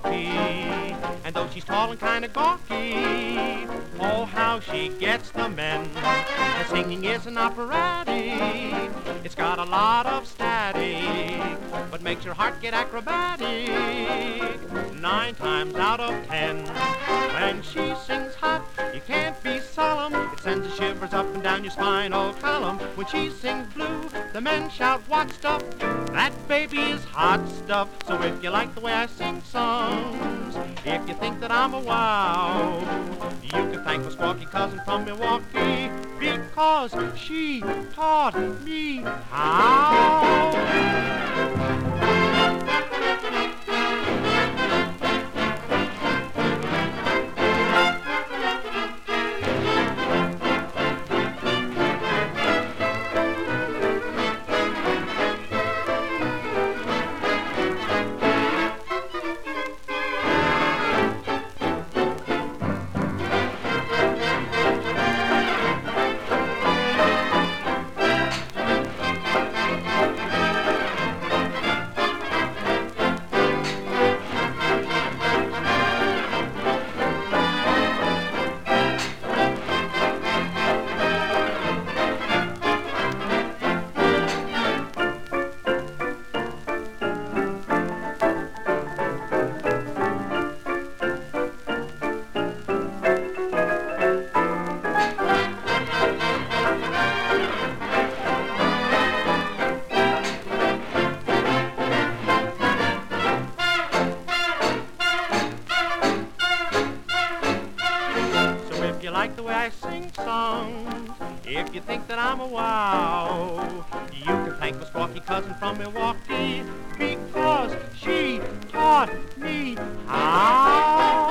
Milwaukee. And though she's tall and kind of gawky, oh, how she gets the men. Her singing is an operatic. It's got a lot of static, but makes your heart get acrobatic. 9 times out of 10, when she sings hot, you can't be solemn. It sends the shivers up and down your spinal column. When she sings blue, the men shout, "What stuff? That baby is hot stuff." So if you like the way I sing songs, if you think that I'm a wow, you can thank my squawky cousin from Milwaukee, because she taught me how. Like the way I sing songs, if you think that I'm a wow, you can thank my squawky cousin from Milwaukee, because she taught me how.